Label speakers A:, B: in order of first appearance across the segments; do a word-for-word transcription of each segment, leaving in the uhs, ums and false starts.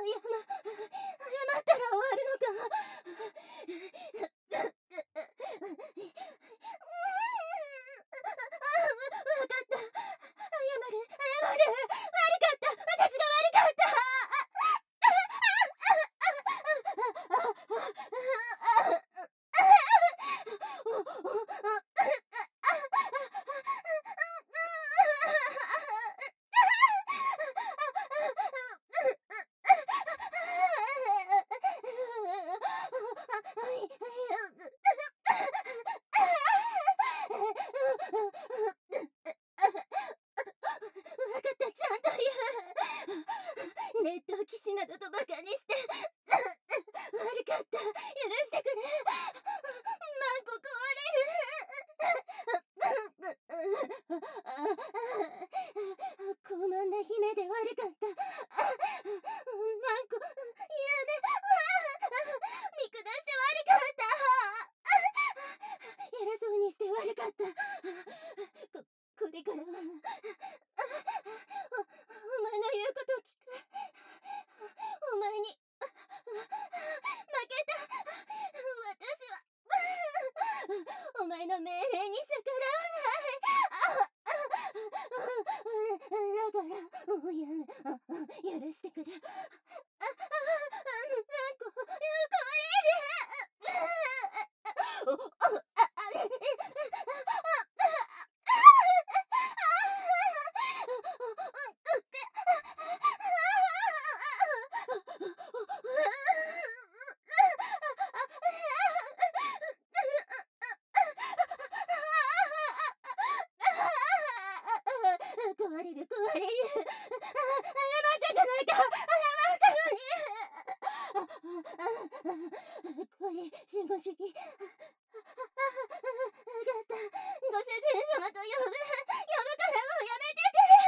A: 謝ったら終わるのか。わかった。謝る、謝る。悪かった。私が悪かった。わかった、ちゃんと言う。ネット騎士などとバカにして悪かった、許してくれ。マンコ壊れる。高慢な姫で悪かった。マンコ、やめ、見下して悪かった。偉そうにして悪かった。こ、これからはお、お前の言うことを聞く。お前に負けた。私はお前の命令に逆らわない。だからもうやめ、許してくれ。マンコ壊れる。壊れる、壊れる。謝ったじゃないか。謝ったのに。これ、守護主義。わかった。ご主人様と呼ぶ。呼ぶからもうやめてくれ。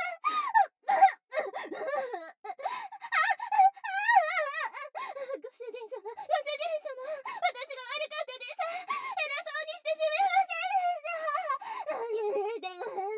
A: ご主人様、ご主人様、私が悪かったです。偉そうにしてしまいませんでした。許してくれ。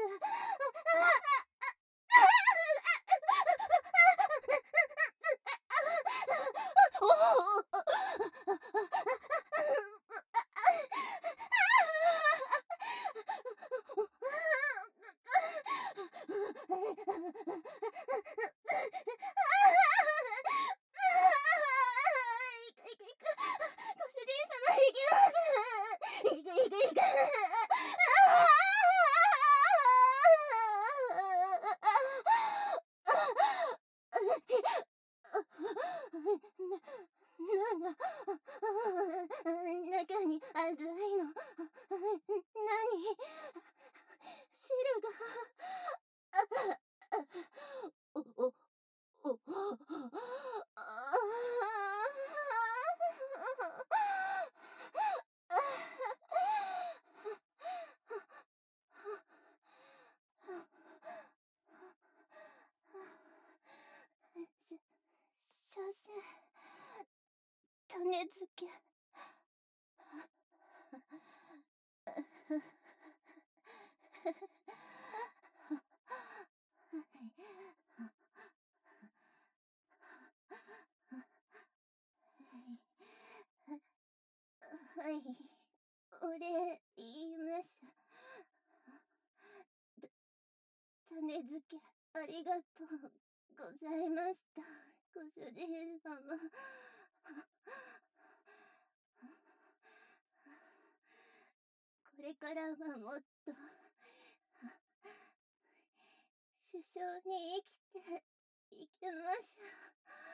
A: 中に熱いの。何？汁が。お、お、お、あし、所詮、種付け。はい、お礼言いましょ。種付けありがとうございました、ご主人様。これからはもっと首相に生きていきましょう。